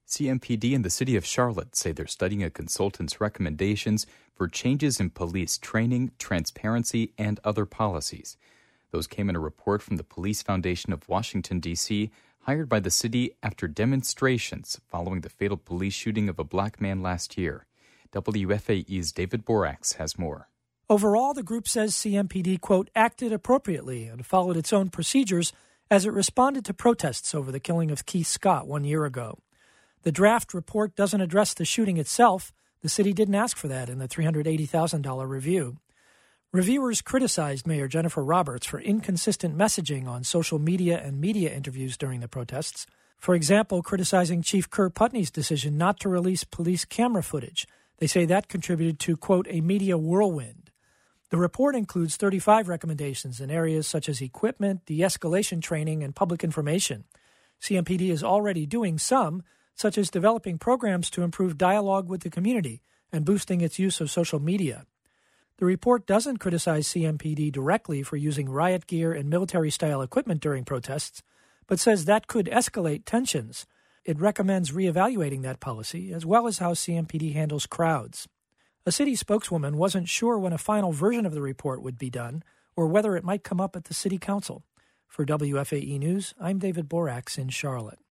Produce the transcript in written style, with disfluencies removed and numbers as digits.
CMPD and the City of Charlotte say they're studying a consultant's recommendations for changes in police training, transparency, and other policies. Those came in a report from the Police Foundation of Washington, D.C., hired by the city after demonstrations following the fatal police shooting of a black man last year. WFAE's David Borax has more. Overall, the group says CMPD, quote, acted appropriately and followed its own procedures as it responded to protests over the killing of Keith Scott 1 year ago. The draft report doesn't address the shooting itself. The city didn't ask for that in the $380,000 review. Reviewers criticized Mayor Jennifer Roberts for inconsistent messaging on social media and media interviews during the protests. For example, criticizing Chief Kerr Putney's decision not to release police camera footage. They say that contributed to, quote, a media whirlwind. The report includes 35 recommendations in areas such as equipment, de-escalation training, and public information. CMPD is already doing some, such as developing programs to improve dialogue with the community and boosting its use of social media. The report doesn't criticize CMPD directly for using riot gear and military-style equipment during protests, but says that could escalate tensions. It recommends reevaluating that policy, as well as how CMPD handles crowds. A city spokeswoman wasn't sure when a final version of the report would be done, or whether it might come up at the city council. For WFAE News, I'm David Borax in Charlotte.